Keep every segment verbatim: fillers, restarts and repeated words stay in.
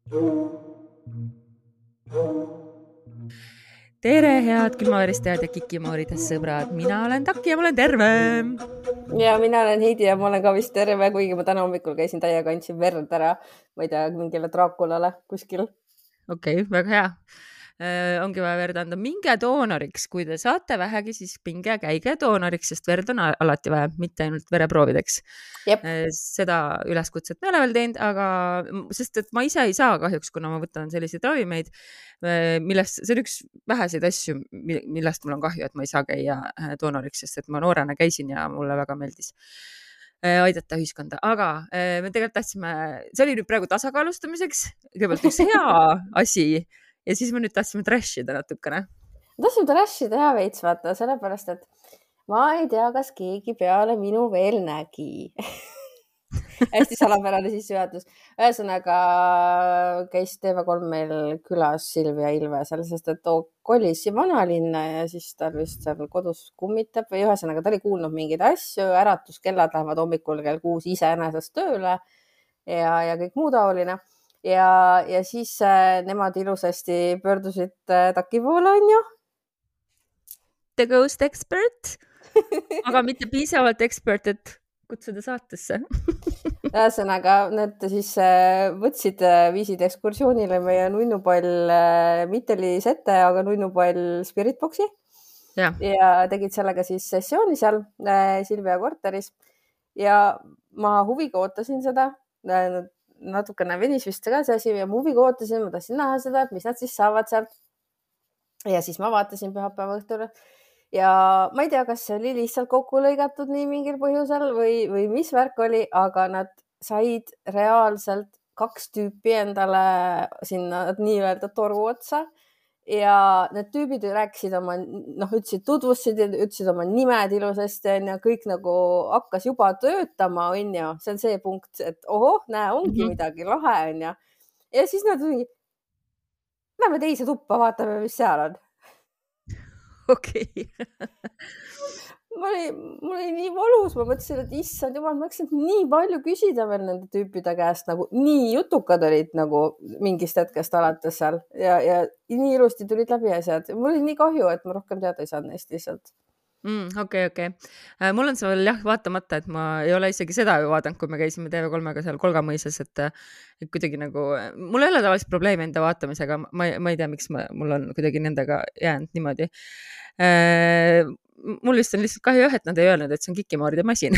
Tere, head külmaveristajad ja kikimooridest sõbrad. Mina olen Taki ja ma olen terve. Ja mina olen Heidi ja ma olen ka vist terve, kuigi ma täna hommikul käisin täiega, andsin verd ära, ma ei tea, mingile Draakulale kuskil. Okei, okay, väga hea. Äh, ongi vaja verd anda. Minge doonoriks, kui te saate vähegi, siis minge käige doonoriks, sest verd on alati vaja, mitte ainult vereproovideks. Jep. Äh, seda üleskutset me ole veel teinud, aga sest et ma ise ei saa kahjuks, kuna ma võtan selliseid ravimeid, millest, see on üks väheseid asju, millest mul on kahju, et ma ei saa käia doonoriks, sest et ma noorena käisin ja mulle väga meeldis aidata ühiskonda, aga me tegelikult tahtsime, see oli nüüd praegu tasakaalustamiseks, kõigepealt üks hea asi ja siis me nüüd tahtsime trashida natukene. Tahtsime trashida ja veits vaata, sellepärast, et ma ei tea, kas keegi peale minu veel nägi. Hästi salapärane sissejuhatus. Ühesõnaga käis T V kolm meil külas Silvia Ilve, sest et too kolis vanalinna ja siis ta vist seal kodus kummitab või ühesõnaga ta oli kuulnud mingeid asju, äratuskellad lähevad hommikul kell kuus iseenesest tööle ja, ja kõik muu taoline. Ja, ja siis äh, nemad ilusasti pöördusid äh, Taki poole, on ju? The ghost expert, aga mitte piisavalt ekspert, et kutsuda saatesse. Ühesõnaga, need siis võtsid, viisid ekskursioonile meie nunnupall Mittelis ette, aga nunnupall Spiritboxi ja. ja tegid sellega siis sessiooni seal Silvia korteris ja ma huviga ootasin seda, natukene venis vist ka see asi ja ma huviga ootasin, ma tahtsin näha seda, et mis nad siis saavad sealt. Ja siis ma vaatasin pühapäeva õhtul ja ma ei tea, kas see oli lihtsalt kokku lõigatud nii mingil põhjusel või, või mis värk oli, aga nad said reaalselt kaks tüüpi endale sinna nii-öelda toru otsa ja need tüübid rääkisid oma, noh, ütlesid, tutvusid, ütlesid oma nimed ilusasti ja kõik nagu hakkas juba töötama, on ju. See on see punkt, et ohoh, näe, ongi mm-hmm. midagi lahe, on ju. Ja siis nad mingi, lähme teise tuppa, vaatame, mis seal on. Okei. Okay. ma oli, mul oli nii valus, ma mõtlesin, et issand jumal, ma hakkasin nii palju küsida veel nende tüüpide käest, nagu nii jutukad olid nagu mingist hetkest alates seal ja, ja nii ilusti tulid läbi asjad. Mul oli nii kahju, et ma rohkem teada ei saanud neist lihtsalt. Mm, okei, okay, okei. Okay. Mul on see veel jah, vaatamata, et ma ei ole isegi seda ju vaadanud, kui me käisime T V kolmega seal Kolgamõisas, et, et kuidagi nagu, mul ei ole tavalist probleemi enda vaatamisega, ma, ma ei tea, miks ma, mul on kuidagi nendega jäänud niimoodi. Mul vist on lihtsalt kahju, et nad ei öelnud, et see on kikimooride masin.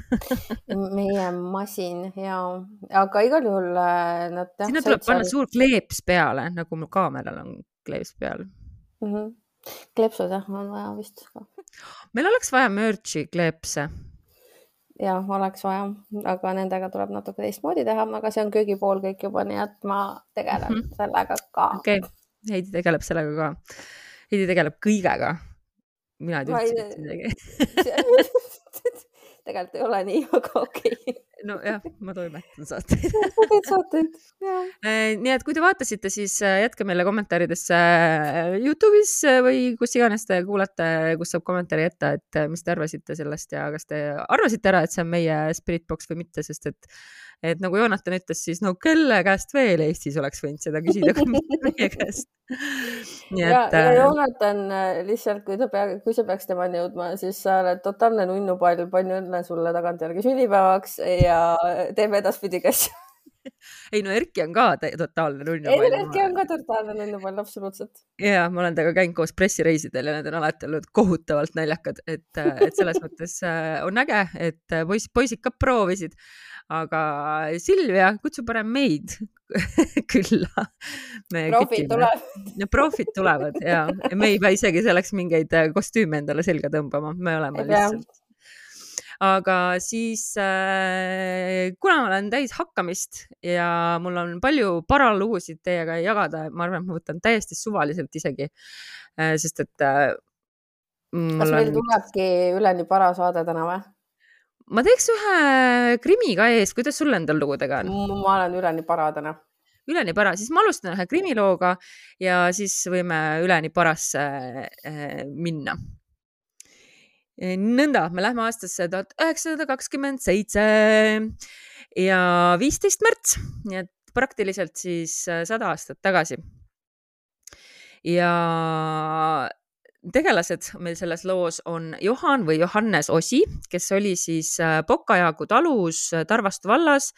Meie masin, jaa. Aga igal juhul nad... Sinna tuleb panna seal... suur kleeps peale, nagu mul kaameral on kleeps peal. Mm-hmm. Kleepsud jah, on vaja vist ka. Meil oleks vaja merchi kleepse. Jah, oleks vaja, aga nendega tuleb natuke teistmoodi teha, aga see on köögipool kõik juba, nii et ma tegelen mm-hmm. sellega ka. Okei, okay. Heidi tegeleb sellega ka. Heidi tegeleb kõigega. Mina ei üldse ei... midagi. Tegelikult ei ole nii, aga okei. Okay. No jah, ma toimetan saateid. Teed saateid, jah. Nii et kui te vaatasite, siis jätke meile kommentaaridesse YouTube'is või kus iganes te kuulate, kus saab kommentaari jätta, et mis te arvasite sellest ja kas te arvasite ära, et see on meie Spiritbox või mitte, sest et et nagu Joonatan ütles, siis no kelle käest veel Eestis oleks võinud seda küsida, kui mitte meie käest. Nii ja, et, ja Joonatan lihtsalt, kui, ta pea, kui see peaks temani jõudma, siis sa oled totaalne nunnupall, palju õnne sulle tagantjärgi sünnipäevaks ja teeme edaspidi käsju. Ei no Erki on ka totaalne nunnupall. Erki on ka totaalne nunnupall, absoluutselt. Ja ma olen temaga käinud koos pressireisidel ja need on alati olnud kohutavalt naljakad, et, et selles mõttes on äge, et poiss, poisid ka proovisid. Aga Silvia, kutsu parem meid külla. Profid tulevad. Ja profid tulevad ja me ei pea isegi selleks mingeid kostüüme endale selga tõmbama. Me oleme ei lihtsalt. Aga siis, kuna ma olen täis hakkamist ja mul on palju paralugusid teiega jagada, ma arvan, et ma võtan täiesti suvaliselt isegi, sest et... Kas meil on... tulebki üleni para saade täna või? Ma teeks ühe krimi ka ees, kuidas sul endal lugudega on? Ma olen üleni para täna. Üleni para, siis ma alustan ühe krimilooga ja siis võime üleni parasse minna. Nõnda, me lähme aastasse tuhat üheksasada kakskümmend seitse ja viisteist märts, nii et praktiliselt siis sada aastat tagasi. Ja tegelased meil selles loos on Johan või Johannes Osi, kes oli siis Pokajaagu talus Tarvastu vallas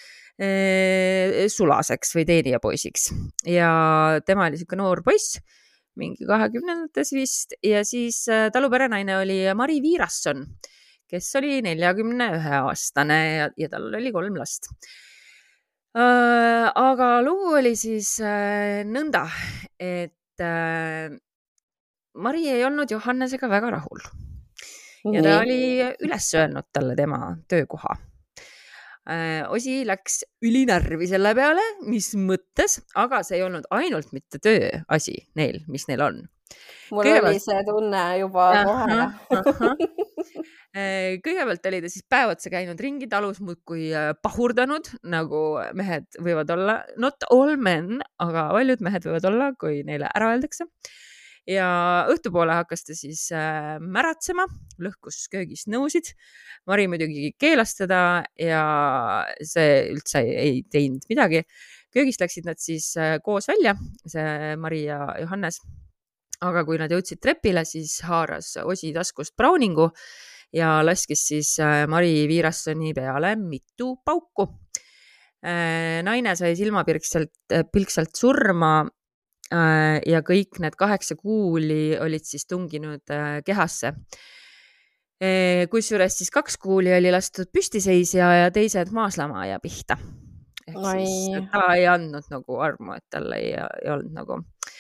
sulaseks või teenijapoisiks. Ja tema oli siuke noor poiss, mingi kahekümnendates vist, ja siis taluperenaine oli Mari Viirasson, kes oli neljakümne ühe aastane ja, ja tal oli kolm last. Aga lugu oli siis nõnda, et Mari ei olnud Johannesega väga rahul ja ta oli üles öelnud talle tema töökoha. Osi läks ülinärvi selle peale, mis mõttes, aga see ei olnud ainult mitte töö asi neil, mis neil on. Mul kõigepealt... oli see tunne juba kohe. Kõigepealt oli ta siis päev otsa käinud ringi talus muudkui pahurdanud, nagu mehed võivad olla, not all men, aga paljud mehed võivad olla, kui neile ära öeldakse. Ja õhtupoole hakkas ta siis märatsema, lõhkus köögis nõusid. Mari muidugi keelas teda ja see üldse ei teinud midagi. Köögist läksid nad siis koos välja, see Mari ja Johannes. Aga kui nad jõudsid trepile, siis haaras Osi taskust Browningu ja laskis siis Mari Viirassoni peale mitu pauku. Naine sai silmapilksalt pilksalt surma ja kõik need kaheksa kuuli olid siis tunginud kehasse. Kusjuures siis kaks kuuli oli lastud püstiseisja ja teised maaslamaja pihta. Ehk Ai. siis ta ei andnud nagu armu, et tal ei, ei olnud nagu.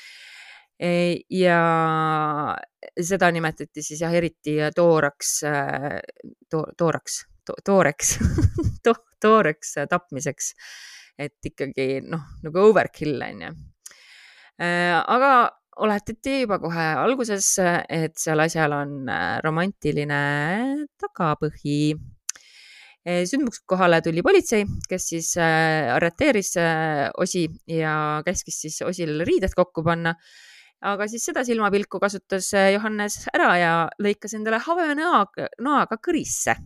Ja seda nimetati siis jah, eriti tooraks, to, tooraks, to, tooreks, to, tooreks tapmiseks. Et ikkagi noh, nagu overkill on ju. Aga oletati juba kohe alguses, et seal asjal on romantiline tagapõhi. Sündmuks kohale tuli politsei, kes siis arreteeris Osi ja käskis siis Osil riided kokku panna. Aga siis seda silmapilku kasutas Johannes ära ja lõikas endale havenõaga, noaga kõrisse.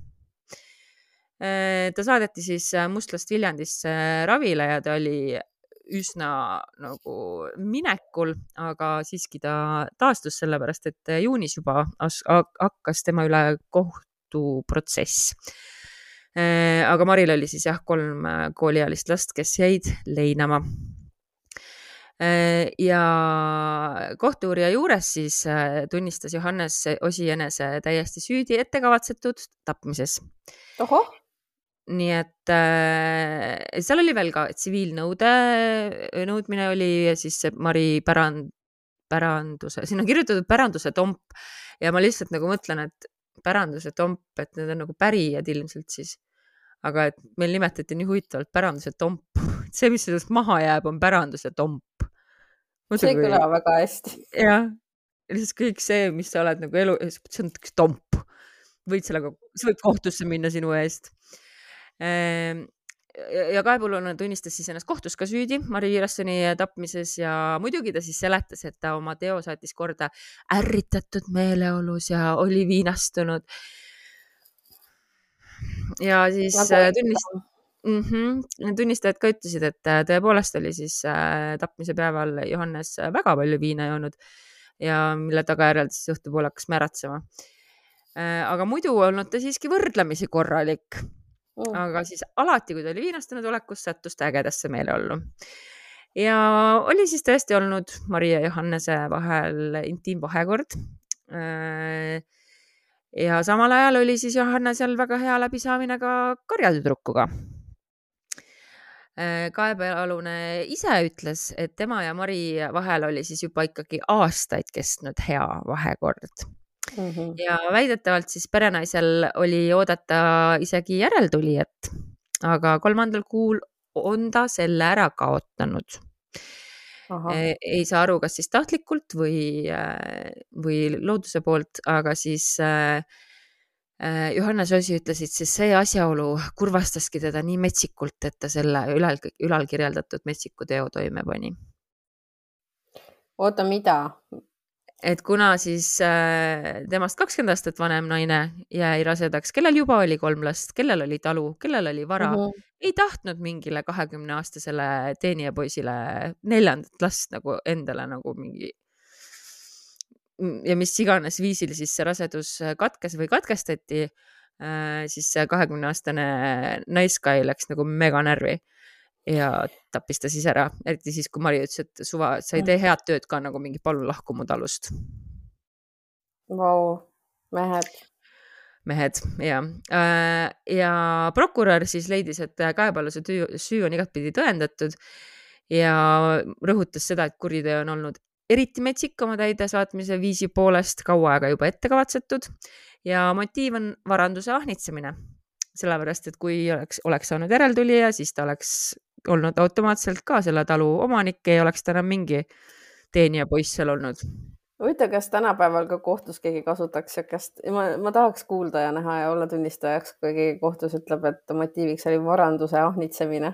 Ta saadeti siis Mustlast Viljandisse ravile ja ta oli üsna nagu minekul, aga siiski ta taastus sellepärast, et juunis juba hakkas tema üle kohtuprotsess. Aga Maril oli siis jah kolm kooliealist last, kes jäid leinama. Ja kohtuurija juures siis tunnistas Johannes Osi enese täiesti süüdi ettekavatsetud tapmises. Oho. Nii et äh, seal oli veel ka tsiviilnõude, nõudmine oli ja siis see Mari pärand, päranduse, siin on kirjutatud päranduse tomp ja ma lihtsalt nagu mõtlen, et päranduse tomp, et need on nagu pärijad ilmselt siis, aga et meil nimetati nii huvitavalt päranduse tomp. See, mis sellest maha jääb, on päranduse tomp. Muidu see kõlab kui... väga hästi. Jah, lihtsalt kõik see, mis sa oled nagu elu, see on tomp. Võid sellega, sa võid kohtusse minna sinu eest. Ja kaebulune tunnistas siis ennast kohtus ka süüdi Mari Viirassoni tapmises ja muidugi ta siis seletas, et ta oma teo saatis korda ärritatud meeleolus ja oli viinastunud. Ja siis tunnist... mm-hmm. tunnistajad ka ütlesid, et tõepoolest oli siis tapmise päeval Johannes väga palju viina joonud ja mille tagajärjel siis õhtupoole hakkas märatsema. Aga muidu olnud ta siiski võrdlemisi korralik. Mm. Aga siis alati, kui ta oli viinastunud olekus, sattus ta ägedasse meeleollu. Ja oli siis tõesti olnud Mari ja Johannese vahel intiimvahekord. Ja samal ajal oli siis Johannesel väga hea läbisaamine ka karjatüdrukuga. Kaebealune ise ütles, et tema ja Mari vahel oli siis juba ikkagi aastaid kestnud hea vahekord. Mm-hmm. Ja väidetavalt siis perenaisel oli oodata isegi järeltulijat, aga kolmandal kuul on ta selle ära kaotanud. Ei, ei saa aru, kas siis tahtlikult või, või looduse poolt, aga siis Johannes Osi ütles, et siis see asjaolu kurvastaski teda nii metsikult, et ta selle ülal, ülal kirjeldatud metsiku teo toime pani. Oota, mida? et kuna siis äh, temast kakskümmend aastat vanem naine jäi rasedaks, kellel juba oli kolm last, kellel oli talu, kellel oli vara, Mhm. ei tahtnud mingile kahekümne aastasele teenijapoisile neljandat last nagu endale nagu mingi ja mis iganes viisil siis see rasedus katkes või katkestati, äh, siis see kahekümne aastane naiskai läks nagu mega närvi ja tappis ta siis ära, eriti siis, kui Mari ütles, et suva, sa ei tee head tööd ka nagu mingi palun lahku mu talust. Vau, mehed. Mehed, ja. Ja prokurör siis leidis, et Käepalluse süü on igatpidi tõendatud ja rõhutas seda, et kuriteo on olnud eriti metsik oma täidesaatmise viisi poolest kaua aega juba ette kavatsetud ja motiiv on varanduse ahnitsemine. Sellepärast, et kui oleks, oleks saanud järeltulija, siis ta oleks olnud automaatselt ka selle talu omanik ja oleks ta enam mingi teenija poiss seal olnud. Huvitav, kas tänapäeval ka kohtus keegi kasutaks siukest, ma, ma tahaks kuulda ja näha ja olla tunnistajaks, kui keegi kohtus ütleb, et motiiviks oli varanduse ahnitsemine.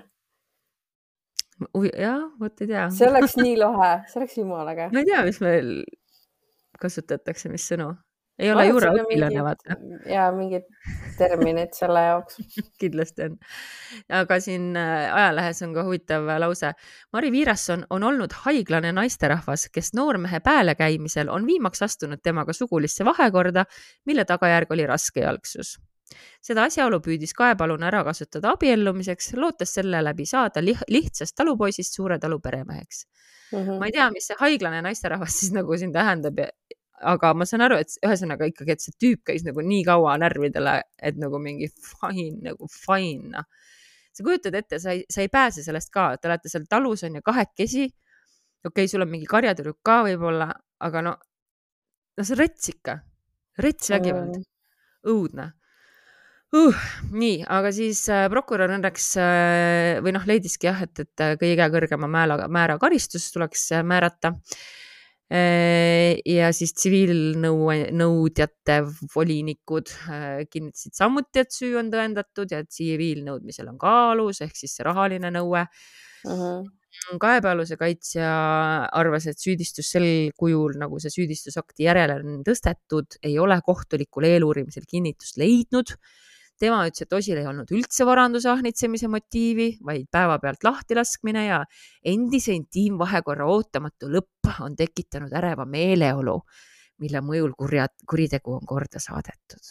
Jah, võt ei tea. See oleks nii lahe, see oleks jumalage. Ma ei tea, mis meil kasutatakse, mis sõnu. Ei ole juuraõpilane, vaata. Ja mingid terminid selle jaoks. Kindlasti on. Aga siin ajalehes on ka huvitav lause. Mari Viirasson on olnud haiglane naisterahvas, kes noormehe pääle käimisel on viimaks astunud temaga sugulisse vahekorda, mille tagajärg oli raske jalgsus. Seda asjaolu püüdis Kaepalun ära kasutada abiellumiseks, lootes selle läbi saada lihtsast talupoisist suure talu peremeheks. Mm-hmm. Ma ei tea, mis see haiglane naisterahvas siis nagu siin tähendab, aga ma saan aru, et ühesõnaga ikkagi, et see tüüp käis nagu nii kaua närvidele, et nagu mingi fine, nagu fine. Sa kujutad ette, sa ei, sa ei pääse sellest ka, te olete seal talus on ja kahekesi. Okei, okay, sul on mingi karjatürük ka võib-olla, aga no, no see rets ikka, rets vägivald, õudne. Uh, nii, aga siis äh, prokurör õnneks äh, või noh, leidiski jah, et, et kõige kõrgema määra, määra karistus tuleks äh, määrata äh, ja siis tsiviilnõudjate volinikud äh, kinnitasid samuti, et süü on tõendatud ja tsiviilnõudmisel on kaalus ehk siis see rahaline nõue. Uh-huh. Kaepalluse kaitsja arvas, et süüdistus sel kujul, nagu see süüdistusakti järele on tõstetud, ei ole kohtulikul eeluurimisel kinnitust leidnud. Tema ütles, et Osil ei olnud üldse varanduse ahnitsemise motiivi, vaid päevapealt lahtilaskmine ja endise intiimvahekorra ootamatu lõpp on tekitanud äreva meeleolu, mille mõjul kurjad, kuritegu on korda saadetud.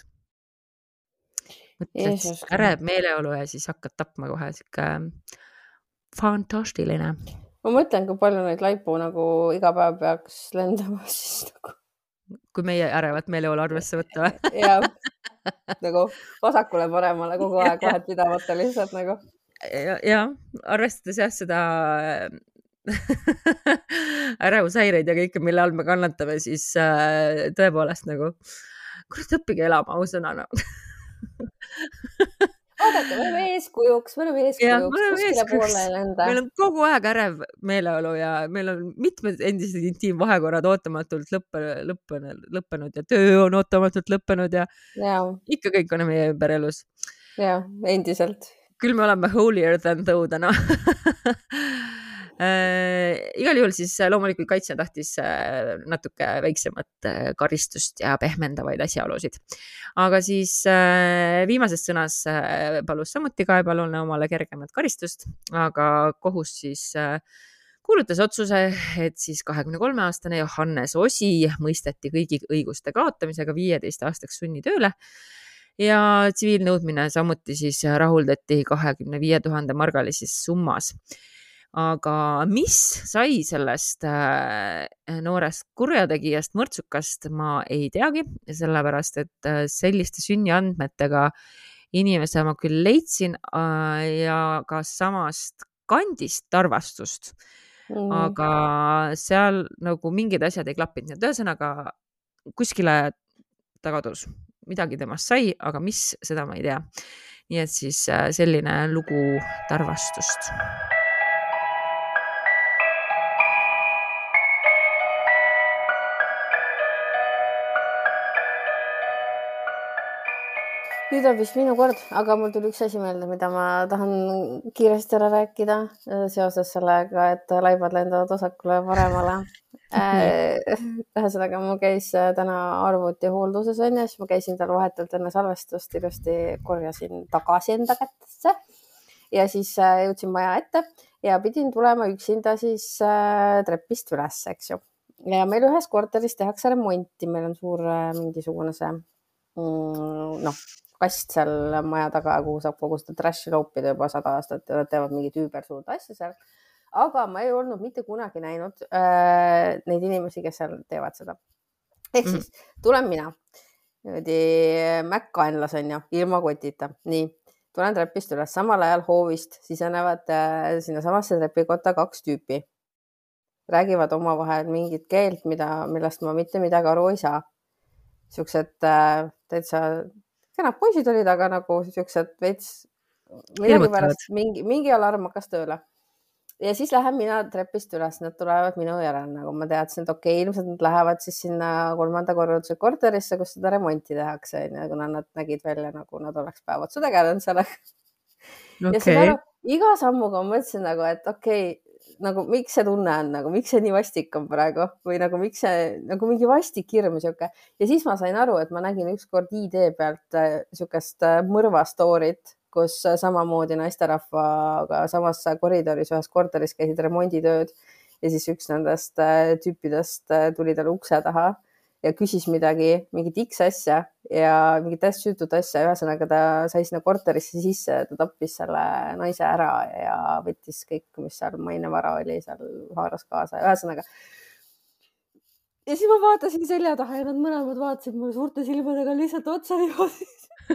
Mõtled, ärev meeleolu ja siis hakkad tapma kohe, siuke fantastiline. Ma mõtlen, kui palju neid laipu nagu iga päev peaks lendama siis nagu. Kui meie ärevat meeleolu arvesse võtta. Jah, nagu vasakule paremale kogu aeg vahet pidavata lihtsalt nagu. Ja, ja arvestades jah seda ärevushäireid ja kõike, mille all me kannatame, siis äh, tõepoolest nagu, kurat õppige elama, ausõna. No. Oodake, me oleme eeskujuks, me oleme eeskujuks, kuskile poole ei lenda. Meil on kogu aeg ärev meeleolu ja meil on mitmed endised intiimvahekorrad ootamatult lõppenud, lõppenud, lõppenud ja töö on ootamatult lõppenud ja, ja. Ikka kõik on meie ümber elus. Ja, endiselt. Küll me oleme holier than thou täna. Äh, igal juhul siis loomulikult kaitsja tahtis natuke väiksemat karistust ja pehmendavaid asjaolusid. Aga siis äh, viimases sõnas äh, palus samuti Kaepalune omale kergemat karistust, aga kohus siis äh, kuulutas otsuse, et siis kahekümne kolme aastane Johannes Osi mõisteti kõigi õiguste kaotamisega viieteist aastaks sunnitööle ja tsiviilnõudmine samuti siis rahuldati kahekümne viie tuhande margalises summas. Aga mis sai sellest noorest kurjategijast mõrtsukast, ma ei teagi, sellepärast, et selliste sünniandmetega inimese ma küll leidsin ja ka samast kandist tarvastust, mm. aga seal nagu mingid asjad ei klappinud. Ühesõnaga kuskile ta kadus, midagi temast sai, aga mis, seda ma ei tea. Nii et siis selline lugu tarvastust. nüüd on vist minu kord, aga mul tuli üks asi meelde, mida ma tahan kiiresti ära rääkida seoses sellega, et laibad lendavad vasakule ja paremale. Ühesõnaga, mul käis täna arvuti hoolduses on ja siis ma käisin tal vahetult enne salvestust ilusti korjasin tagasi enda kättesse ja siis jõudsin maja ette ja pidin tulema üksinda siis trepist üles, eks ju. Ja meil ühes korteris tehakse remonti, meil on suur mingisugune see noh, kast seal maja taga, kuhu saab kogu seda trashi loopida juba sada aastat ja nad teevad mingit üübersuurt asja seal. Aga ma ei olnud mitte kunagi näinud äh, neid inimesi, kes seal teevad seda. Ehk siis tulen mina, mäkkaenlas on ju, ilma kotita. Nii, tulen trepist üles, samal ajal hoovist sisenevad äh, sinna samasse trepikotta kaks tüüpi. Räägivad omavahel mingit keelt, mida, millest ma mitte midagi aru ei saa. Siuksed äh, täitsa kenad poisid olid, aga nagu siuksed veits midagi pärast, mingi, mingi alarm hakkas tööle. Ja siis lähen mina trepist üles, nad tulevad minu järel, nagu ma teadsin, et okei, okay, ilmselt nad lähevad siis sinna kolmanda korralduse korterisse, kus seda remonti tehakse, kuna nad nägid välja, nagu nad oleks päev otsa tegelenud sellega. Okay. Ja seda aru, iga sammuga ma mõtlesin nagu, et okei, okay, nagu miks see tunne on, nagu miks see nii vastik on praegu või nagu miks see, nagu mingi vastik hirm siuke. Ja siis ma sain aru, et ma nägin ükskord I D pealt siukest mõrva story't, kus samamoodi naisterahvaga samas koridoris ühes korteris käisid remonditööd ja siis üks nendest tüüpidest tuli tal ukse taha ja küsis midagi, mingit X asja ja mingit täiesti süütut asja. Ühesõnaga ta sai sinna korterisse sisse, ta tappis selle naise ära ja võttis kõik, mis seal maine vara oli, seal haaras kaasa. Ühesõnaga. Ja siis ma vaatasin selja taha ja nad mõlemad vaatasid mulle suurte silmadega lihtsalt otsa niimoodi.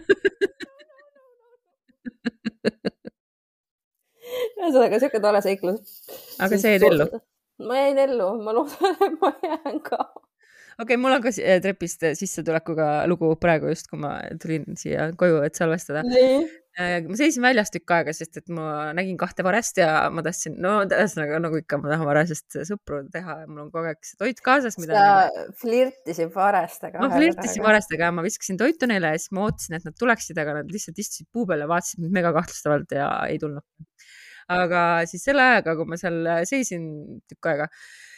Ühesõnaga, siuke tore seiklus. Aga see jäid ellu? Ma jäin ellu, ma loodan, et ma jään ka. Okei, okay, mul on ka trepist sissetulekuga lugu praegu just, kui ma tulin siia koju, et salvestada. Nee. Ma seisin väljas tükk aega, sest et ma nägin kahte varest ja ma tahtsin, no tähesõnaga nagu ikka ma tahan varasest sõpru teha ja mul on kogu aeg toit kaasas. Mida sa nagu... flirtisid varestega? Ma flirtisin varestega ja ma viskasin toitu neile ja siis ma ootasin, et nad tuleksid, aga nad lihtsalt istusid puu peal ja vaatasid mind mega kahtlustavalt ja ei tulnud. Aga siis selle ajaga, kui ma seal seisin tükk aega,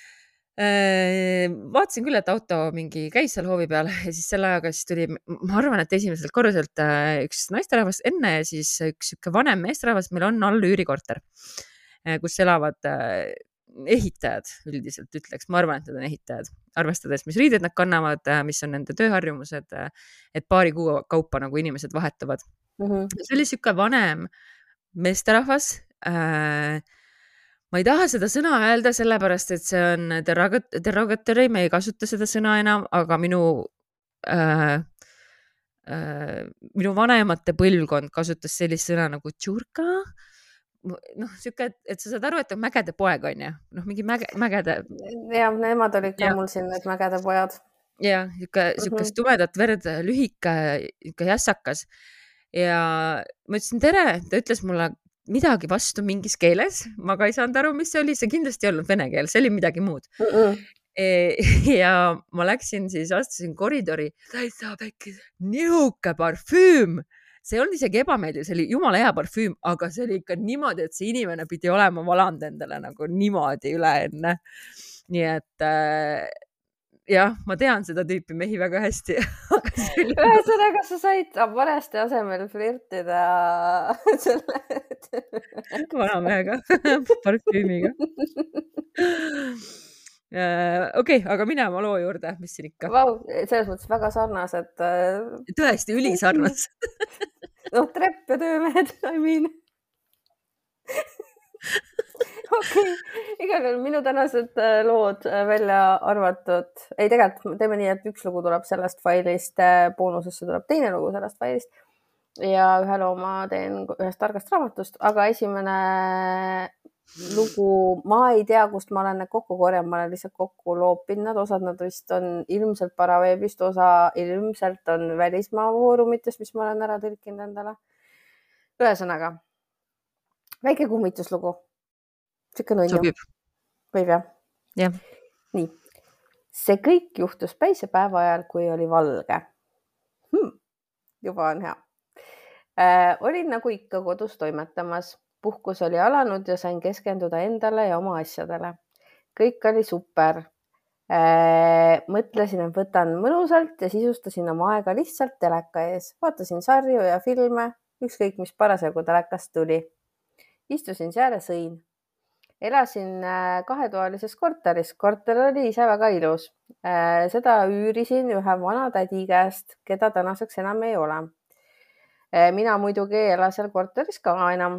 vaatasin küll, et auto mingi käis seal hoovi peal ja siis selle ajaga siis tuli, ma arvan, et esimeselt korruselt üks naisterahvas enne ja siis üks siuke vanem meesterahvas, meil on all üürikorter, kus elavad ehitajad üldiselt ütleks, ma arvan, et need on ehitajad, arvestades, mis riided nad kannavad, mis on nende tööharjumused, et paari kuu kaupa nagu inimesed vahetuvad. Mm-hmm. See oli siuke vanem meesterahvas, äh, ma ei taha seda sõna öelda, sellepärast, et see on derogatory, me ei kasuta seda sõna enam, aga minu, äh, äh, minu vanemate põlvkond kasutas sellist sõna nagu tšurka. Noh, siuke, et sa saad aru, et on mägede poeg, on ju? Noh, mingi mäge, mägede... Ja, nemad olid ka ja. Mul siin need mägede pojad. Ja, siuke, siukest tumedat verd, lühike, siuke jässakas. Ja ma ütlesin tere, ta ütles mulle midagi vastu mingis keeles, ma ka ei saanud aru, mis see oli, see kindlasti ei olnud vene keel, see oli midagi muud. Mm-mm. Ja ma läksin siis, astusin koridori, täitsa pekkis, nihuke parfüüm, see ei olnud isegi ebameeldiv, see oli jumala hea parfüüm, aga see oli ikka niimoodi, et see inimene pidi olema valanud endale nagu niimoodi üle enne. Nii et äh, jah, ma tean seda tüüpi mehi väga hästi. Ühesõnaga, sa said vareste asemel flirtida selle... Vanamehega, parfüümiga. Okei, okay, aga mine oma loo juurde, mis siin ikka? Vau, selles mõttes väga sarnased. Tõesti, ülisarnas. No, trepp ja töömehed, I mean. Okei, okay. Igal juhul minu tänased lood välja arvatud. Ei, tegelikult teeme nii, et üks lugu tuleb sellest failist, boonusesse tuleb teine lugu sellest failist ja ühe loo ma teen ühest targast raamatust, aga esimene lugu, ma ei tea, kust ma olen need kokku korjanud, ma olen lihtsalt kokku loopinud nad, osad nad vist on ilmselt paraveebist, osa ilmselt on välismaa foorumitest, mis ma olen ära tõlkinud endale. Ühesõnaga, väike kummituslugu. Sikke nunju. Sobib. Võib jah? Jah. Nii. See kõik juhtus päisepäeva ajal, kui oli valge. Hmm. Juba on hea. Äh, olin nagu ikka kodus toimetamas. Puhkus oli alanud ja sain keskenduda endale ja oma asjadele. Kõik oli super. Äh, mõtlesin, et võtan mõnusalt ja sisustasin oma aega lihtsalt teleka ees. Vaatasin sarju ja filme, ükskõik mis parasjagu telekast tuli. Istusin seal ja sõin. Elasin kahetoalises korteris. Korter oli ise väga ilus. Seda üürisin ühe vana tädi käest, keda tänaseks enam ei ole. Mina muidugi ei ela seal korteris ka enam.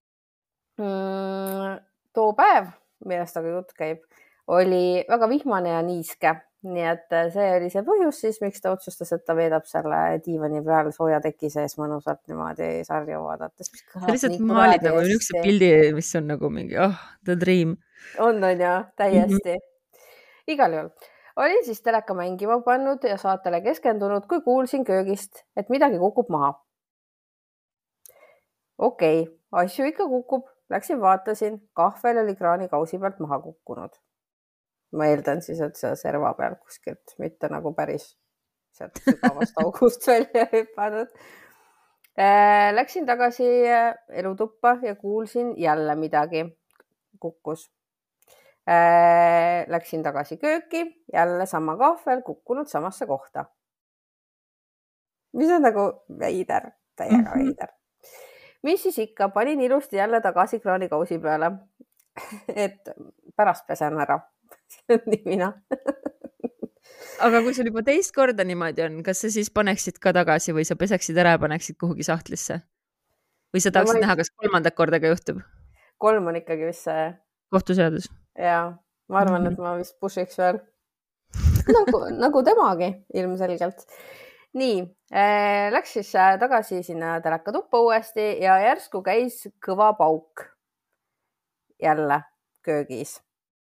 Too päev, millest aga jutt käib, oli väga vihmane ja niiske. Nii et see oli see põhjus siis, miks ta otsustas, et ta veedab selle diivani peal sooja teki sees mõnusalt niimoodi sarju vaadates. Sa lihtsalt maalid nagu niisuguse pildi, mis on nagu mingi, oh, the dream. On, on ja, täiesti. Mm-hmm. Igal juhul. Olin siis teleka mängima pannud ja saatele keskendunud, kui kuulsin köögist, et midagi kukub maha. Okei, okay, asju ikka kukub. Läksin vaatasin, kahvel oli kraani kausi pealt maha kukkunud. Ma eeldan siis, et see serva peal kuskilt, mitte nagu päris sealt sügavast august välja hüpanud. Läksin tagasi elutuppa ja kuulsin jälle midagi kukkus. Läksin tagasi kööki, jälle sama kahvel kukkunud samasse kohta. Mis on nagu veider, täiega veider. Mis siis ikka, panin ilusti jälle tagasi kraanikausi peale, et pärast pesen ära. Nii mina. Aga kui sul juba teist korda niimoodi on, kas sa siis paneksid ka tagasi või sa peseksid ära ja paneksid kuhugi sahtlisse? Või sa tahaksid no, näha, kas kolmandat korda ka juhtub? Kolm on ikkagi vist see... kohtuseadus. Jaa, ma arvan, mm-hmm. et ma vist pushiks veel. Nagu, nagu temagi ilmselgelt. Nii, äh, läks siis tagasi sinna teleka tuppa uuesti ja järsku käis kõva pauk. Jälle köögis.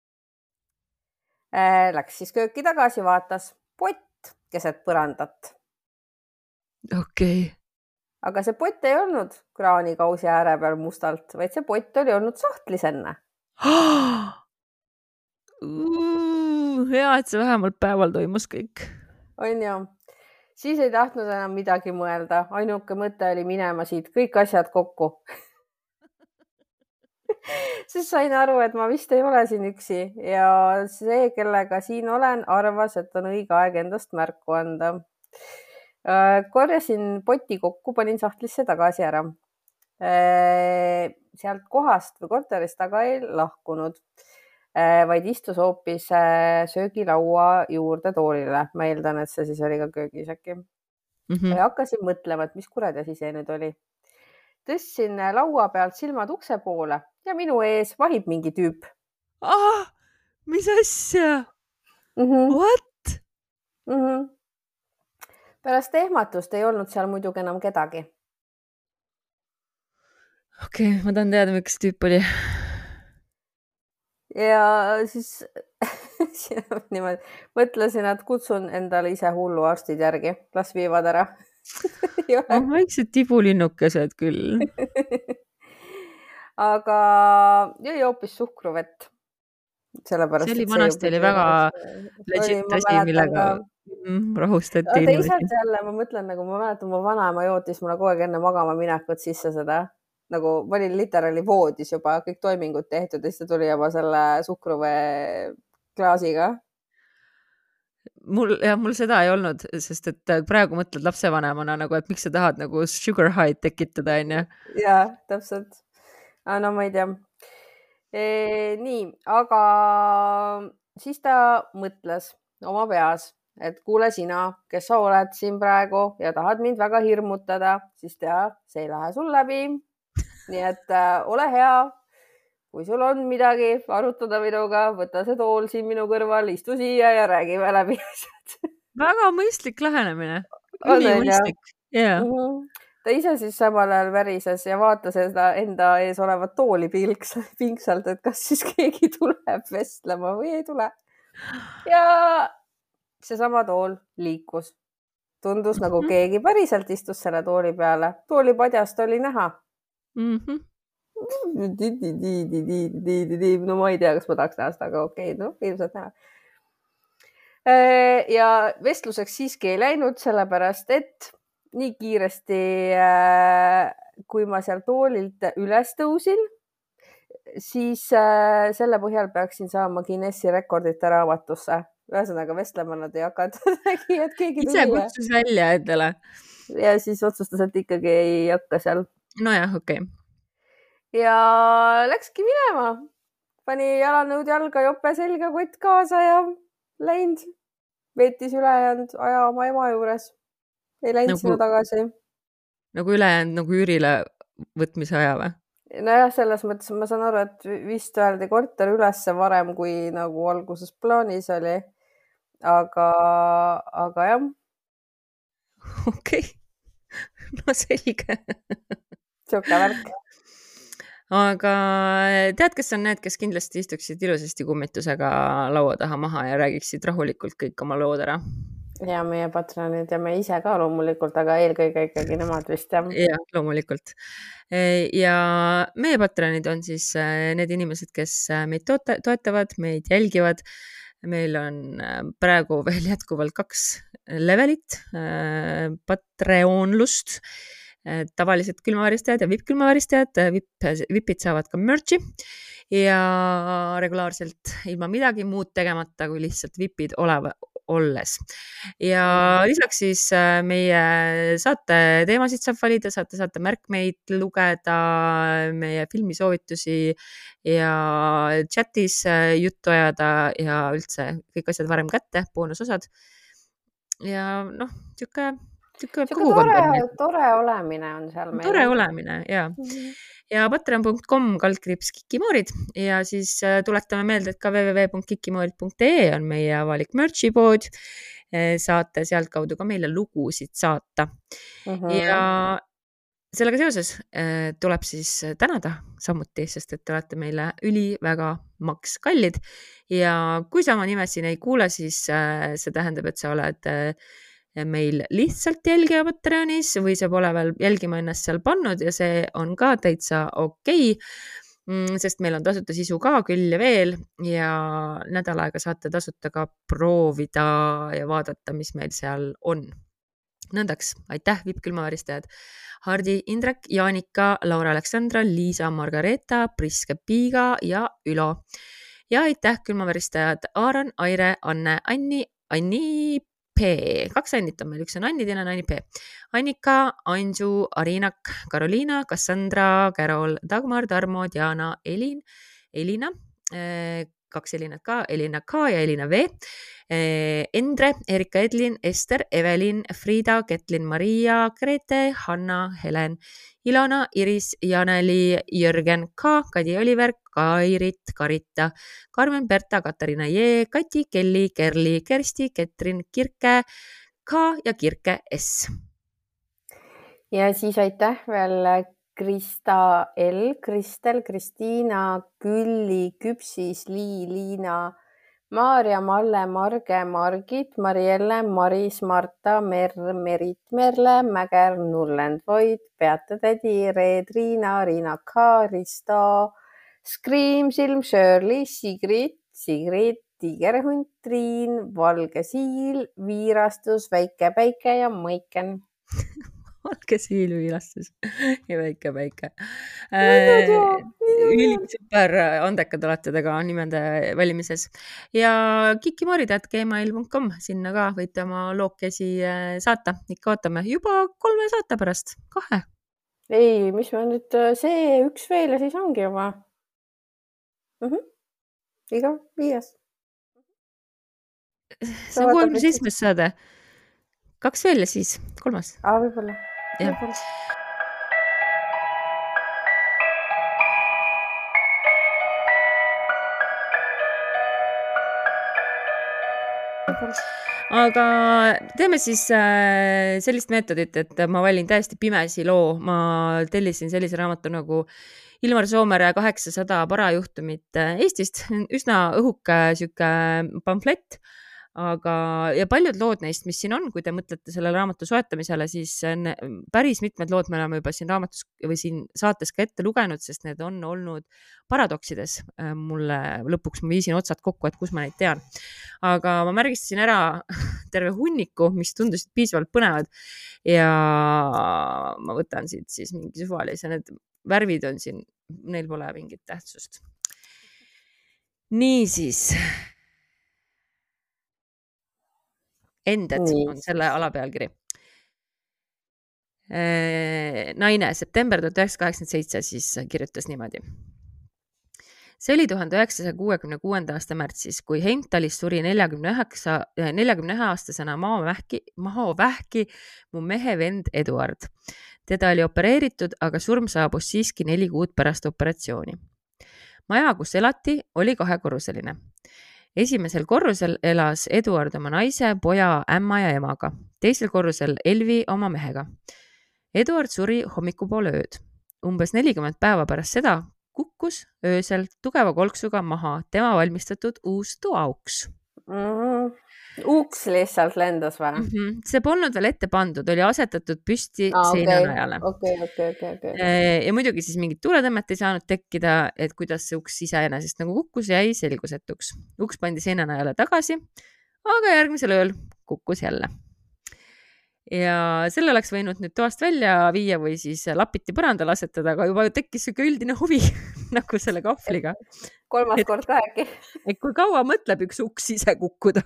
Läks siis kööki tagasi, vaatas pott keset põrandat. Okei. Okay. Aga see pott ei olnud kraanikausi ääre peal mustalt, vaid see pott oli olnud sahtlis enne. Hea, et see vähemalt päeval toimus kõik. On ju. Siis ei tahtnud enam midagi mõelda. Ainuke mõte oli minema siit kõik asjad kokku. Siis sain aru, et ma vist ei ole siin üksi ja see, kellega siin olen, arvas, et on õige aeg endast märku anda. Korjasin poti kokku, panin sahtlisse tagasi ära. Sealt kohast või korterist taga ei lahkunud, vaid istus hoopis söögilaua juurde toolile. Ma eeldan, et see siis oli ka köögis äkki. Mm-hmm. Ja hakkasin mõtlema, et mis kuradi asi see nüüd oli. Tõstsin laua pealt silmad ukse poole ja minu ees vahib mingi tüüp. Ah, mis asja? Mm-hmm. What? Mm-hmm. Pärast ehmatust ei olnud seal muidugi enam kedagi. Okei, okay, ma tahan teada, miks tüüp oli. Ja siis niimoodi, mõtlesin, et kutsun endale ise hullu arstid järgi. Las viivad ära. Oh, väiksed tibulinnukesed küll. Aga jõi hoopis suhkruvett. Sellepärast, see oli vanasti oli väga legit asi, millega rahustati. Teisalt jälle ma mõtlen, nagu ma mäletan, mu vanaema jootis mulle kogu aeg enne magama minekut sisse seda. Nagu ma olin literaali voodis juba, kõik toimingud tehtud ja siis ta tuli juba selle suhkruvee klaasiga. Mul, ja mul seda ei olnud, sest et praegu mõtled lapsevanemana nagu, et miks sa tahad nagu sugar high tekitada, on ju? Jaa, täpselt. No ma ei tea. E, nii, aga siis ta mõtles oma peas, et kuule sina, kes sa oled siin praegu ja tahad mind väga hirmutada, siis tea, see ei lähe sul läbi. Nii et äh, ole hea. Kui sul on midagi arutada minuga, võta see tool siin minu kõrval, istu siia ja räägime läbi asjad. Väga mõistlik lähenemine. Üli mõistlik. Yeah. Mm-hmm. Ta ise siis samal ajal värises ja vaatas seda enda ees olevat tooli pingsalt, et kas siis keegi tuleb vestlema või ei tule. Ja seesama tool liikus. Tundus nagu keegi päriselt istus selle tooli peale. Tooli padjast oli näha. Mhm. No ma ei tea, kas ma tahaks näha seda, aga okei, no ilmselt näha. Ja vestluseks siiski ei läinud, sellepärast et nii kiiresti, äh, kui ma seal toolilt üles tõusin, siis äh, selle põhjal peaksin saama Guinessi rekordite raamatusse. Ühesõnaga vestlema nad ei hakanud, et keegi ise tuli. kutsus välja endale. Ja siis otsustas, et ikkagi ei hakka seal. Nojah, okei. Okay. Ja läkski minema. Pani jalanõud jalga, jope selga, kott kaasa ja läinud. Veetis ülejäänud aja oma ema juures. Ei läinud nagu, sinna tagasi. Nagu ülejäänud nagu üürile võtmise aja või? Nojah, selles mõttes ma saan aru, et vist öeldi korter ülesse varem, kui nagu alguses plaanis oli. Aga, aga jah. Okei. Okay. No selge. Siuke värk. Aga tead, kes on need, kes kindlasti istuksid ilusasti kummitusega laua taha maha ja räägiksid rahulikult kõik oma lood ära? Ja meie patronid ja me ise ka loomulikult, aga eelkõige ikkagi nemad vist jah. Ja, loomulikult. Ja meie patronid on siis need inimesed, kes meid toetavad, meid jälgivad. Meil on praegu veel jätkuvalt kaks levelit, Patreonlust, tavalised külmavaristajad ja vipp-külmavaristajad. Vipp, vipid saavad ka merchi ja regulaarselt ilma midagi muud tegemata, kui lihtsalt vipid oleva, olles. Ja lisaks siis meie saate teemasid saab valida, saate saate märkmeid lugeda, meie filmisoovitusi ja chatis juttu ajada ja üldse kõik asjad varem kätte, boonusosad. Ja noh, tükke, tükke kogukond. Tore, tore olemine on seal meil. Tore olemine, ja. Mm-hmm. Ja patreon punkt com kaldkriips kikimoorid ja siis tuletame meelde, et ka w w w punkt kikimoorid punkt e on meie avalik merchi pood. Saate sealt kaudu ka meile lugusid saata. Uh-huh. Ja sellega seoses tuleb siis tänada samuti, sest et te olete meile üli väga maks kallid. Ja kui sa oma nime siin ei kuule, siis see tähendab, et sa oled meil lihtsalt jälgija Patreonis või sa pole veel jälgima ennast seal pannud ja see on ka täitsa okei, sest meil on tasuta sisu ka küll ja veel ja nädal aega saate tasuta ka proovida ja vaadata, mis meil seal on. Nõndaks, aitäh vipp-külmavaristajad Hardi, Indrek, Jaanika, Laura Aleksandra, Liisa, Margareeta, Priske Piiga ja Ülo. Ja aitäh külmavaristajad Aaron, Aire, Anne, Anni, Anni P. Kaks Annit on meil, üks on Anni, teine on Anni P. Annika, Anju, Arinak, Karoliina, Kassandra, Carol, Dagmar, Tarmo, Diana, Elin, Elina, kaks Elinat ka, Elina K ja Elina V, Endre, Erika Edlin, Ester, Evelin, Frida, Ketlin, Maria, Grete, Hanna, Helen, Ilona, Iris, Janeli, Jürgen K, Kadi Oliver, Kairit, Karita, Karmen, Berta, Katariina J, Kati, Kelly, Kerli, Kersti, Ketrin, Kirke K ja Kirke S. Ja siis aitäh veel Krista L, Kristel, Kristiina, Külli, Küpsis, Lii, Liina, Maarja, Malle, Marge, Margit, Marielle, Maris, Marta, Mer, Merit, Merle, Mäger, Nurlend, Void, Beate Tädi, Reed, Riina, Riina K, Risto, Scream, Silm, Shirley, Sigrid, Sigrid, Tiigerhunt, Triin, Valge Siil, Viirastus, Väike Päike ja Mõiken. Valge Siil, Viirastus ja Väike Päike. Äh, Ülisüper andekad olete tega nimede valimises. Ja kikimoorid at gmail punkt com, sinna ka võite oma lookesi saata. Ikka ootame juba kolme saate pärast, kahe. Ei, mis me nüüd see üks veel ja siis ongi juba. Uh-huh. Iga viies. See on kolm seitsmes saade. Kaks veel ja siis kolmas. Aa, võib-olla. Ja. Aga teeme siis sellist meetodit, et ma valin täiesti pimesi loo. Ma tellisin sellise raamatu nagu Ilmar Soomere kaheksasada parajuhtumit Eestist. Üsna õhuke süke pamflett. Aga, ja paljud lood neist, mis siin on, kui te mõtlete selle raamatu soetamisele, siis päris mitmed lood me oleme juba siin raamatus või siin saates ka ette lugenud, sest need on olnud paradoksides. Mulle lõpuks ma viisin otsad kokku, et kus ma neid tean. Aga ma märgistasin ära terve hunniku, mis tundusid piisavalt põnevad ja ma võtan siit siis mingi suvalise, need värvid on siin, neil pole mingit tähtsust. Niisiis. Ended Nii. on selle alapealkiri. Naine, september tuhat üheksasada kaheksakümmend seitse siis kirjutas niimoodi. See oli tuhande üheksasaja kuuekümne kuuenda aasta märtsis, kui Heimtalis suri neljakümne üheksa, neljakümne ühe aastasena maavähki, maavähki mu mehe vend Eduard. Teda oli opereeritud, aga surm saabus siiski neli kuud pärast operatsiooni. Maja, kus elati, oli kahekorruseline. Esimesel korrusel elas Eduard oma naise, poja, ämma ja emaga. Teisel korrusel Elvi oma mehega. Eduard suri hommikupoole ööd. Umbes nelikümmend päeva pärast seda kukkus öösel tugeva kolksuga maha tema valmistatud uus toauks. Mm-hmm. Uks lihtsalt lendas või? Mm-hmm. See polnud veel ette pandud, oli asetatud püsti ah, seinanajale. Okay, okay, okay, okay. Ja muidugi siis mingit tuletõmmet ei saanud tekkida, et kuidas see uks iseenesest nagu kukkus, jäi selgusetuks. Uks pandi seinanajale tagasi, aga järgmisel ööl kukkus jälle. Ja selle oleks võinud nüüd toast välja viia või siis lapiti põrandal asetada, aga juba tekkis siuke üldine huvi nagu selle kahvliga. Kolmas et, kord ka äkki. Et kui kaua mõtleb üks uks ise kukkuda.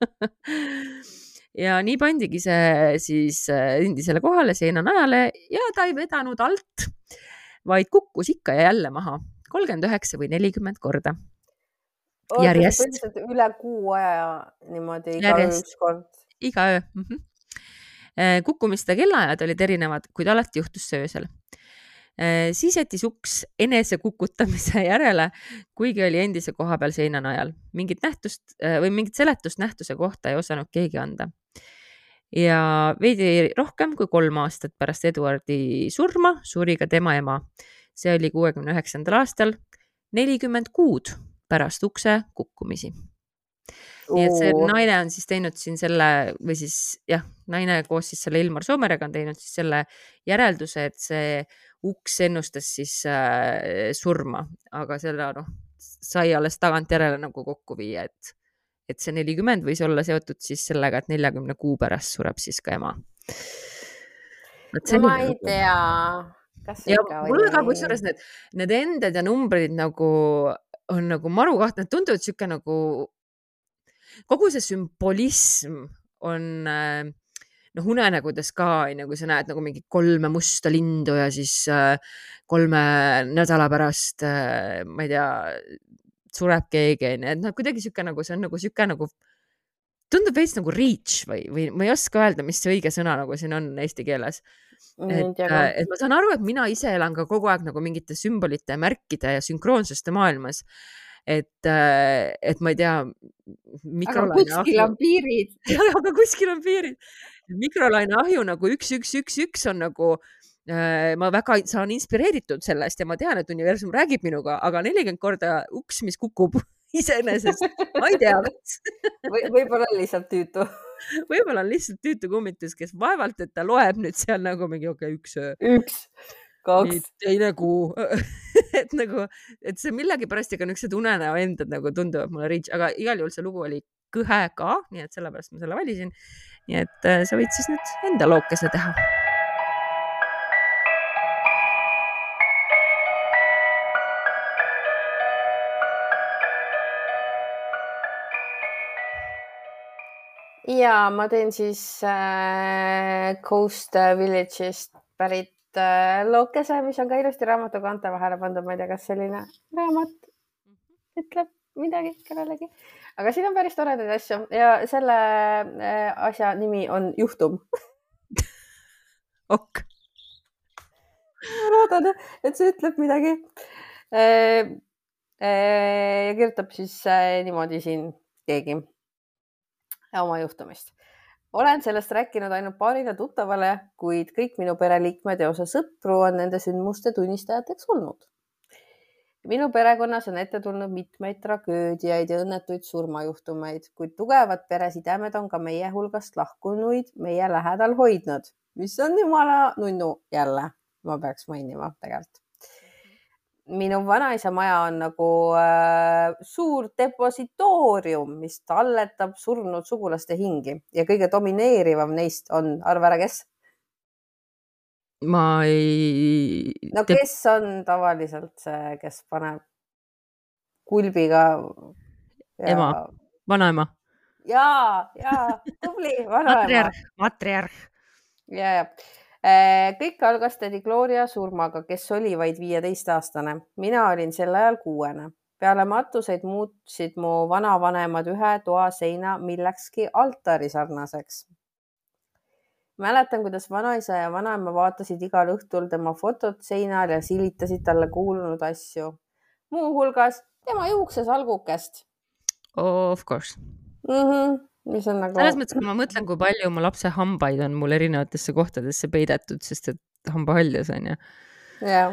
Ja nii pandigi see siis endisele kohale seinanajale ja ta ei vedanud alt, vaid kukkus ikka ja jälle maha. kolmkümmend üheksa või nelikümmend korda. Oh, järjest. Üle kuu aja niimoodi iga järjest. Üks kord. Iga öö. Mm-hmm. Kukkumiste kellaajad olid erinevad, kuid alati juhtus see öösel. Siis jättis uks enese kukutamise järele, kuigi oli endise koha peal seinanajal. Mingit nähtust või mingit seletust nähtuse kohta ei osanud keegi anda. Ja veidi rohkem kui kolm aastat pärast Eduardi surma suri ka tema ema. See oli kuuekümne üheksandal aastal nelikümmend kuud pärast ukse kukkumisi. Nii et see naine on siis teinud siin selle, või siis jah, naine koos siis selle Ilmar Soomerega on teinud siis selle järelduse, et see uks ennustas siis äh, surma, aga selle noh, sai alles tagant järele nagu kokku viia, et, et see nelikümmend võis olla seotud siis sellega, et neljakümne kuu pärast sureb siis ka ema. No ma ei tea, kas ja mul ka kusjuures need, need ended ja numbrid nagu on nagu marukahtne, tunduvad siuke nagu kogu see sümbolism on noh, unenägudes ka, kui sa näed nagu mingi kolme musta lindu ja siis kolme nädala pärast, ma ei tea, sureb keegi, et noh, kuidagi siuke nagu, see on nagu siuke nagu, tundub veits nagu reach või, või ma ei oska öelda, mis see õige sõna nagu siin on eesti keeles. Et, et ma saan aru, et mina ise elan ka kogu aeg nagu mingite sümbolite, märkide ja sünkroonsuste maailmas. Et, et ma ei tea, aga kuskil on piirid. aga kuskil on piirid. Mikrolaine ahju nagu üks, üks, üks, üks on nagu, ma väga saan inspireeritud sellest ja ma tean, et universum räägib minuga, aga nelikümmend korda uks, mis kukub iseenesest, ma ei tea. Või, võib-olla on lihtsalt tüütu. Võib-olla on lihtsalt tüütu kummitus, kes vaevalt, et ta loeb nüüd seal nagu mingi okay, üks. Üks. Kaks. Teine kuu. et nagu, et see millegi pärast ega nüksed unenäo endad nagu tunduvad mulle riich, aga igal juhul see lugu oli kõhe ka, nii et sellepärast ma selle valisin. Nii et sa võid siis nüüd enda lookese teha. Ja ma teen siis äh, Coast Village'ist pärit lookese, mis on ka ilusti raamatukante vahele pandud, ma ei tea, kas selline raamat ütleb midagi kellelegi, aga siin on päris toredaid asju ja selle asja nimi on Juhtum. Ok. Ma loodan, et see ütleb midagi. Ja kirjutab siis niimoodi siin keegi oma juhtumist. Olen sellest rääkinud ainult paarile tuttavale, kuid kõik minu pereliikmed ja osa sõpru on nende sündmuste tunnistajateks olnud. Minu perekonnas on ette tulnud mitmeid tragöödiaid ja õnnetuid surmajuhtumeid, kuid tugevad peresidemed on ka meie hulgast lahkunuid meie lähedal hoidnud, mis on jumala nunnu jälle, ma peaks mainima tegelikult. minu vanaisa maja on nagu äh, suur depositoorium, mis talletab surnud sugulaste hingi ja kõige domineerivam neist on, arva ära, kes? Ma ei... No kes on tavaliselt see, kes paneb kulbiga? Ja... Ema, vanaema. Jaa, jaa, tubli, vanaema. Matriarh, matriarh. Ja, ja. Kõik algas tädi Gloria surmaga, kes oli vaid viieteist aastane. Mina olin sel ajal kuuene. Peale matuseid muutsid mu vanavanemad ühe toa seina millekski altari sarnaseks. Mäletan, kuidas vanaisa ja vanaema vaatasid igal õhtul tema fotot seinal ja silitasid talle kuulunud asju. Muu hulgas tema juuksesalgukest. Oh, of course. Mhm. Mis on nagu... Selles mõttes, kui ma mõtlen, kui palju mu lapse hambaid on mul erinevatesse kohtadesse peidetud, sest et hambahaljas on ju. Jaa.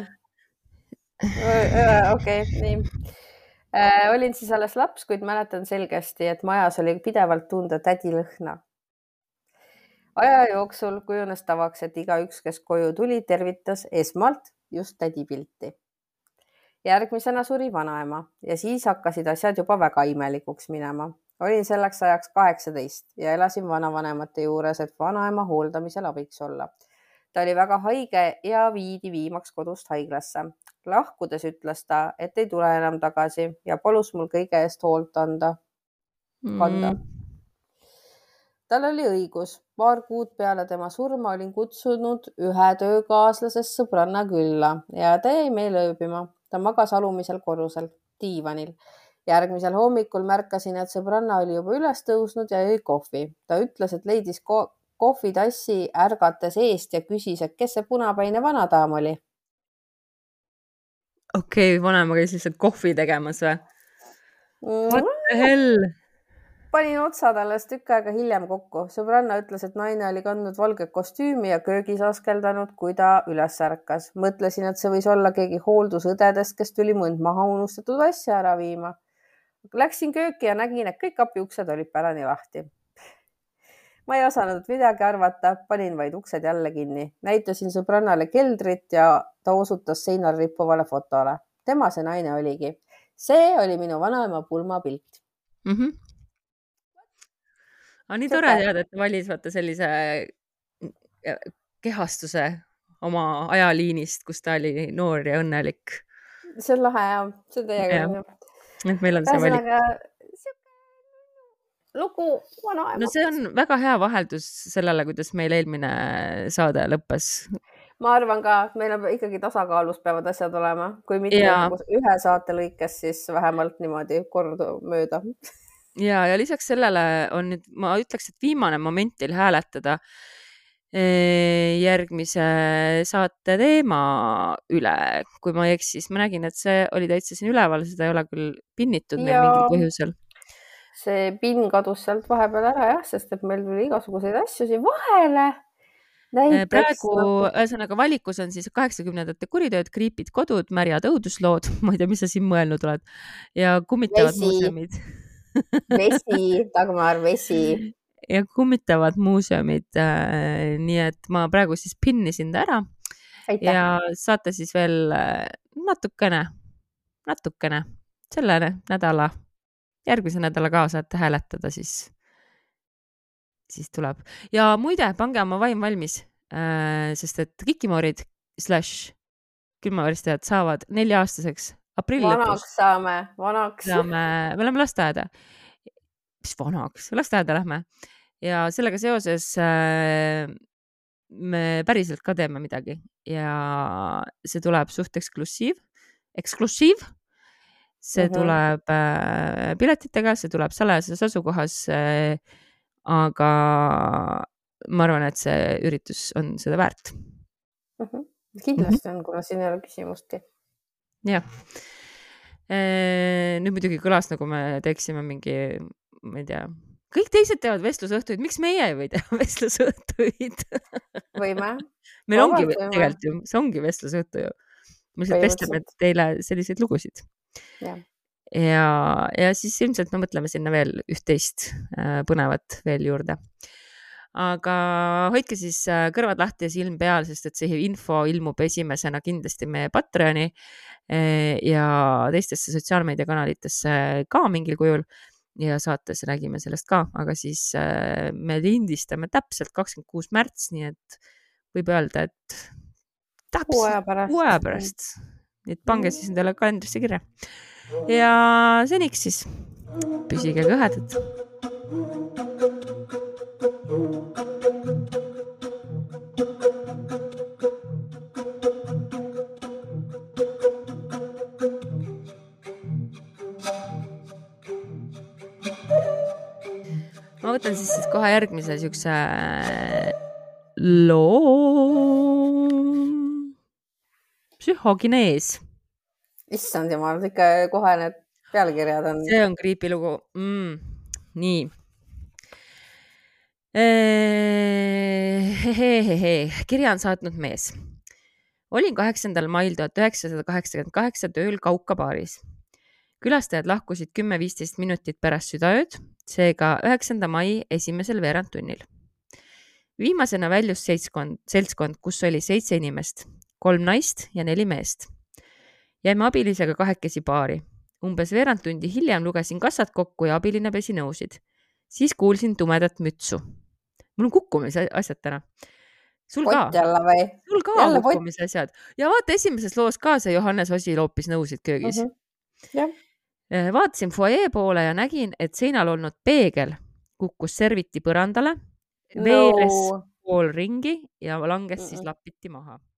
Okei, nii. Olin siis alles laps, kuid mäletan selgesti, et majas oli pidevalt tunda tädi lõhna. Aja jooksul kujunes tavaks, et iga üks, kes koju tuli, tervitas esmalt just tädi pilti. Järgmisena suri vanaema ja siis hakkasid asjad juba väga imelikuks minema. Olin selleks ajaks kaheksateist ja elasin vanavanemate juures, et vanaema hooldamisel abiks olla. Ta oli väga haige ja viidi viimaks kodust haiglasse. Lahkudes ütles ta, et ei tule enam tagasi ja palus mul kõige eest hoolt anda. Kanda. Mm. Tal oli õigus. Paar kuud peale tema surma olin kutsunud ühe töökaaslasest sõbranna külla ja ta jäi meile ööbima. Ta magas alumisel korrusel, diivanil. Järgmisel hommikul märkasin, et sõbranna oli juba üles tõusnud ja jõi kohvi. Ta ütles, et leidis ko- kohvitassi ärgates eest ja küsis, et kes see punapäine vanadaam oli. Okei, okay, vanema käis lihtsalt kohvi tegemas või? Mm. What the hell? Panin otsad alles tükk aega hiljem kokku. Sõbranna ütles, et naine oli kandnud valget kostüümi ja köögis askeldanud, kui ta üles ärkas. Mõtlesin, et see võis olla keegi hooldusõdedest, kes tuli mõnd maha unustatud asja ära viima. Läksin kööki ja nägin, et kõik kapiuksed olid pärani lahti. Ma ei osanud midagi arvata, panin vaid uksed jälle kinni. Näitasin sõbrannale keldrit ja ta osutas seinal rippuvale fotole. Tema see naine oligi. See oli minu vanaema pulmapilt. Mm-hmm. Aga nii tore teada, et ta valis vaata sellise kehastuse oma ajaliinist, kus ta oli noor ja õnnelik. See on lahe ja see on teiega. Et meil on see valik. Lugu vanaema. No see on väga hea vaheldus sellele, kuidas meil eelmine saade lõppes. Ma arvan ka, et meil on ikkagi tasakaalus peavad asjad olema. Kui mitte ühe saate lõikes, siis vähemalt niimoodi korda mööda. Ja, ja lisaks sellele on nüüd, ma ütleks, et viimane moment teil hääletada järgmise saate teema üle. Kui ma ei eks, siis ma nägin, et see oli täitsa siin üleval, seda ei ole küll pinnitud meil mingil põhjusel. See pin kadus sealt vahepeal ära jah, sest et meil tuli igasuguseid asju siin vahele. Näiteks... Praegu ühesõnaga valikus on siis kaheksakümnendate kuritööd, kriipid kodud, märjad õuduslood, ma ei tea, mis sa siin mõelnud oled, ja kummitavad vesi. Muuseumid. Vesi, Dagmar, vesi. Ja kummitavad muuseumid, äh, nii et ma praegu siis pinnisin ta ära. Aitäh. Ja saate siis veel natukene, natukene selle nädala, järgmise nädala ka saate hääletada, siis, siis tuleb. Ja muide, pange oma vaim valmis, äh, sest et kikimoorid slash külmaveristajad saavad nelja-aastaseks aprilli vanaks lõpus. saame, vanaks. Saame, me oleme lasteaeda. Mis vanaks? Lasteaeda lähme. Ja sellega seoses äh, me päriselt ka teeme midagi ja see tuleb suht eksklusiiv, eksklusiiv. See mm-hmm. tuleb äh, piletitega, see tuleb salajases asukohas, äh, aga ma arvan, et see üritus on seda väärt. Mm-hmm. Kindlasti mm-hmm. on, kuna siin ei ole küsimustki. Jah. Äh, nüüd muidugi kõlas, nagu me teeksime mingi, ma ei tea, kõik teised teevad vestlusõhtuid, miks meie ei või teha vestlusõhtuid? Võime. Meil ongi tegelikult ju, see ongi vestlusõhtu ju. Me lihtsalt vestleme teile selliseid lugusid. Ja. Ja, ja siis ilmselt me mõtleme sinna veel üht-teist põnevat veel juurde. aga hoidke siis kõrvad lahti ja silm peal, sest et see info ilmub esimesena kindlasti meie Patreoni ja teistesse sotsiaalmeediakanalitesse ka mingil kujul ja saates räägime sellest ka, aga siis me lindistame täpselt kakskümmend kuus märts, nii et võib öelda, et täpselt kuu aja pärast. Nii et pange siis endale kalendrisse kirja. Ja seniks siis püsige kõhedad. Ma võtan siis, siis kohe järgmise siukse loo. Psühhoginees. Issand jumal, ikka kohe need pealkirjad on. See on creepy lugu. Mm, nii. Hehehehe. Kirja on saatnud mees. Olin kaheksandal mail tuhat üheksasada kaheksakümmend kaheksa tööl Kauka baaris. Külastajad lahkusid kümme viisteist minutit pärast südaööd, seega üheksanda mai esimesel veerandtunnil. Viimasena väljus seltskond, seltskond, kus oli seitse inimest, kolm naist ja neli meest. Jäime abilisega kahekesi baari. Umbes veerandtundi hiljem lugesin kassad kokku ja abiline pesi nõusid. Siis kuulsin tumedat mütsu. Mul on kukkumise asjad täna. Sul ka? Sul ka jälle kukkumise pot. Asjad. Ja vaata esimeses loos ka see Johannes Osi loopis nõusid köögis. Uh-huh. Yeah. Vaatasin foajee poole ja nägin, et seinal olnud peegel kukkus serviti põrandale, veeres no. pool ringi ja langes mm-mm. siis lapiti maha.